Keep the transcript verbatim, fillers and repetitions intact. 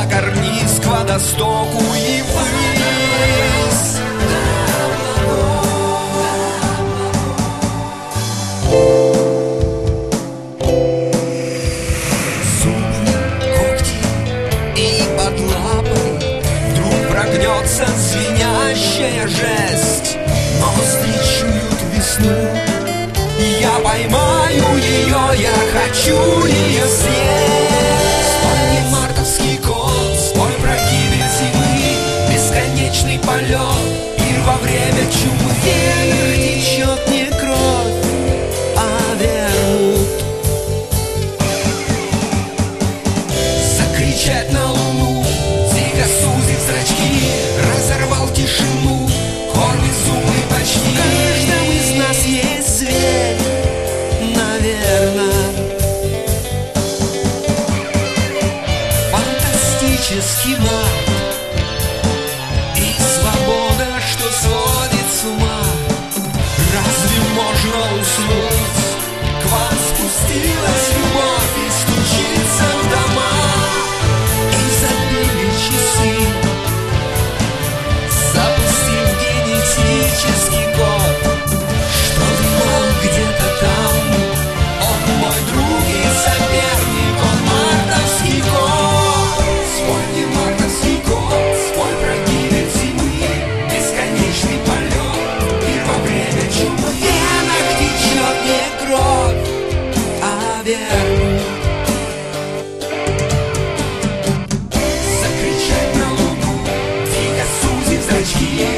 за карниз к водостоку и ввысь. Зубы, когти и под лапой вдруг прогнется звенящая жесть. Ноздри чуют весну, я поймаю ее, я хочу ее съесть. Спой мне мартовский кот, спой про гибель зимы, бесконечный полет, мир во время чумы. В венах течет не кровь, а вермут. Закричать на луну, дико сузив зрачки, разорвал тишину хор безумный почти. В каждом из нас есть зверь, наверное. Фантастический маг и свобода, что сводит с ума. Разве можно уснуть? К вам спустилась любовь и стучится в дома. И забили часы, запустив генетический код, что нам где-то там. Он мой друг и соперник, он мартовский кот. Спой мне мартовский кот, спой про гибель зимы, бесконечный полет, мир во время чумы. В венах течет не кровь, а вермут. Закричать на луну, дико сузив зрачки,